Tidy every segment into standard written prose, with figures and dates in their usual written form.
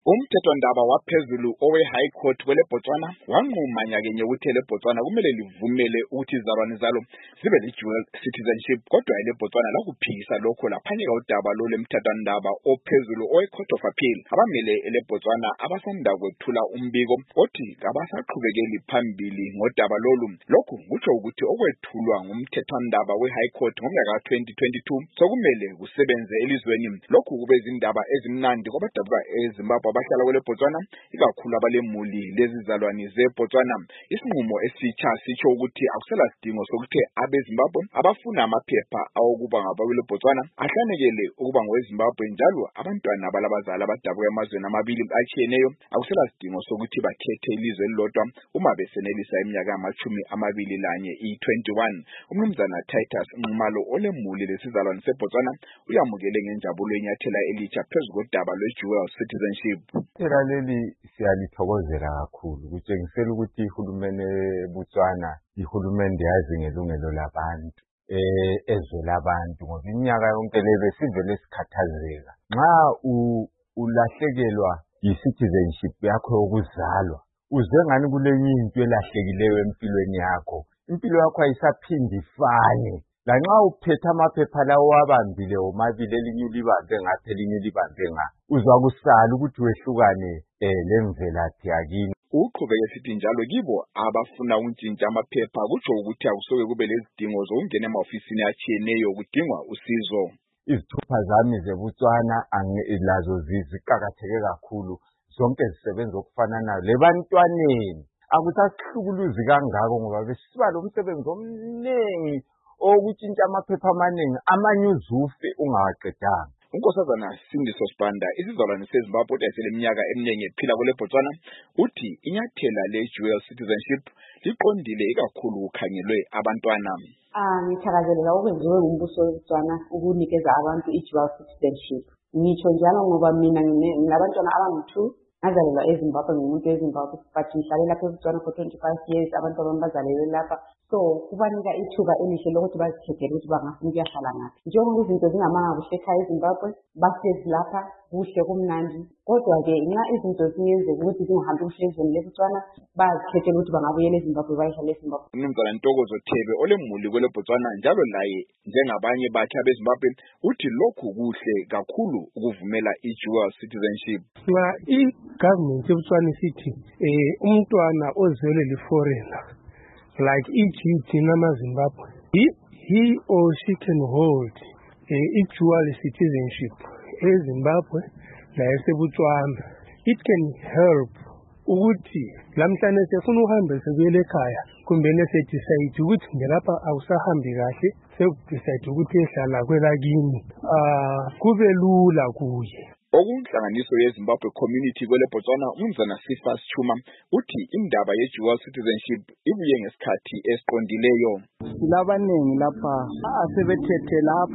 Umthethwandaba waphezulu owe-High Court kwele Botswana wanquma nyakenye ukuthi le Botswana kumele livumele ukuthi izalwane zalo zibe le-dual citizenship, kodwa ele Botswana lakuphikisa lokho laphanyeka udaba lolu emthethwandaba ophezulu owe-Court of Appeal. Abamele ele Botswana abasanda kwethula umbiko othi kabasaqhubekeli phambili ngodaba lolu. Lokhu kutsho ukuthi okwethulwa ngumthethwandaba we-High Court ngomnyaka ka-2022 sokumele kusebenze elizweni. Lokhu kube izindaba ezimnandi kwabadabuka eZimbabwe abahlala kwele Botswana, ikakhulu abalemuli lezizalwane zeBotswana. Isinqumo esitsha sitsho ukuthi akusela sidingo sokuthi abeZimbabwe abafuna amaphepha awokuba ngabakule Botswana ahlanekele ukuba ngoweZimbabwe, njalo abantwana abalabazali abadabuka emazweni amabili atshiyeneyo akusela sidingo sokuthi bakhethe ilizwe elilodwa uma besenelisa iminyaka ama-21 i-21. Umnumzana Titus Nxumalo olemuli lesizalwane seBotswana uyamukele ngenjabulo inyathela elitsha phezu kodaba lwe-dual citizenship. Leli siyalithokozela kakhulu, kutshengisela ukuthi ihulumende eBotswana ihulumende yazi ngelungelo labantu ezwe labantu, ngoba iminyaka yonke lebe sivele sikhathazeka nxa ulahlekelwa yi-citizenship yakho yokuzalwa, uzwe ngani kulenye into elahlekileyo empilweni yakho. Impilo yakho ayisaphindi ifane. Lanxa uphethe amaphepha lawo wabambile omabili, elinye ulibambe ngapha elinye ulibambe ngapha, uzwa kusala ukuthi wehlukane lemvelaphi yakini. Uqhubeke sithi njalo kibo abafuna ukuntshintsha amaphepha kutsho ukuthi akusoke kube lezidingo zokungena ema-ofisini atshiyeneyo kudingwa usizo. Izithupha zami zeBotswana lazo ziqakatheke kakhulu, zonke zisebenza okufananayo. Lebantwaneni akusasihlukuluzi kangako ngoba besiba lomsebenzi omningi owokutshintsha amaphepha amaningi, amanye uzufe ungawaqedanga. Unkosazana Sindiso Sibanda, isizalwane seZimbabwe esele iminyaka eminingi ephila kwele Botswana, uthi inyathela le-dual citizenship liqondile ikakhulu kukhangelwe abantwana. Ngithakazelela okwenziwe ngumbuso weBotswana ukunikeza abantu i-dual citizenship. Ngitsho njalo ngoba mina nginabantwana abangu-2, ngazalelwa eZimbabwe ngumuntu weZimbabwe, but ngihlale lapha eBotswana for 25 years, abantu bami bazalelwe lapha. So kubanika ithuba elihle lokuthi bazikhethele ukuthi bangafuna ukuyahlala ngaphi. Njengoba izinto zingamanga kuhle ekhaya eZimbabwe, bahlezi lapha kuhle kumnandi, kodwa-ke nxa izinto zingenzeka ukuthi zingahambi kuhle ezweni leBotswana, bazikhethele ukuthi bangabuyela eZimbabwe bayehlala eZimbabwe. Umnumzana Ntokozo Thebe olemuli kwele Botswana njalo laye njengabanye bakhe abeZimbabwe uthi lokhu kuhle kakhulu ukuvumela i-dual citizenship. Nxa i-government yeBotswana isithi umntwana ozelwe li-foreigner like Egypt namaZimbabwe, he or she can hold i-dual citizenship eZimbabwe laseBotswana. It can help ukuthi lamhlanje sefuna uhambe sekuyele ekhaya kumbe nesedecide ukuthi ngelapha awusahambi kahle, sekudecide ukuthi ehlala kwelakini, kube lula kuye. Okunhlanganiso yeZimbabwe community kwele Botswana, umnumzana Sifas Chuma uthi indaba ye-dual citizenship ibuye ngesikhathi esiqondileyo. Labaningi lapha asebethethwe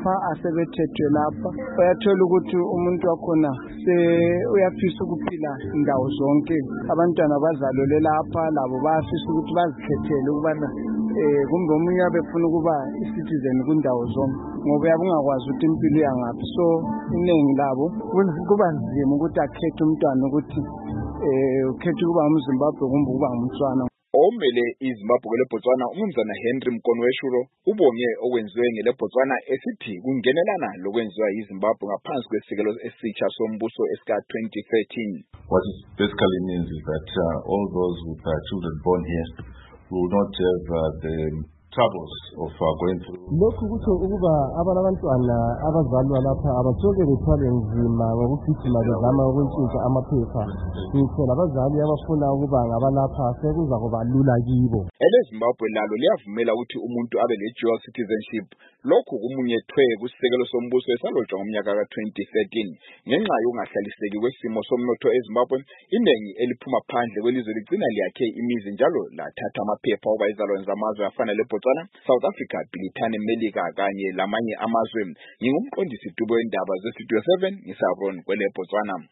lapha, bayathola ukuthi umuntu wakhona uyafisa ukuphila indawo zonke. Abantwana bazalelwe lapha, labo bayafisa ukuthi bazikhethele ukubana kumbe omunye abefuna ukuba i-citizen kundawo zonke, ngoba uyabe ungakwazi ukuthi impilo yangaphi. So iningi labo kuba nzima ukuthi akhethe umntwana ukuthi ukhethe ukuba ngumZimbabwe kumbe ukuba ngumTswana. Omele iZimbabwe kwele Botswana, umnumzana Henry Mkonweshuro ubonge okwenziwe ngele Botswana esithi kungenelana lokwenziwa yiZimbabwe ngaphansi kwesikelo esitsha sombuso esika-2013. What it basically means is that all those with children born here will not have the troubles of going through. Lokhu kutsho ukuba abantwana abazalwa lapha abasoke bethwale nzima ngokugijima bezama ukuntshintsha amaphepha. Ngitsho labazali abafuna ukuba ngabalapha sekuza kuba lula kibo. EleZimbabwe lalo liyavumela ukuthi umuntu abe le-dual citizenship. Lokhu kumunyethwe kusisekelo sombuso esalotshwa ngomnyaka ka-2013. Ngenxa yokungahlaliseki kwesimo somnotho eZimbabwe, inengi eliphuma phandle kwelizwe ligcina liyakhe imizi njalo lathatha amaphepha okuba izalwane zamazwe afana leBotswana, South Africa, Britane, Melika kanye lamanye amazwe. Ngingumqondisi Dubo wendaba ze-Studio 7 ngisaron kwele Botswana.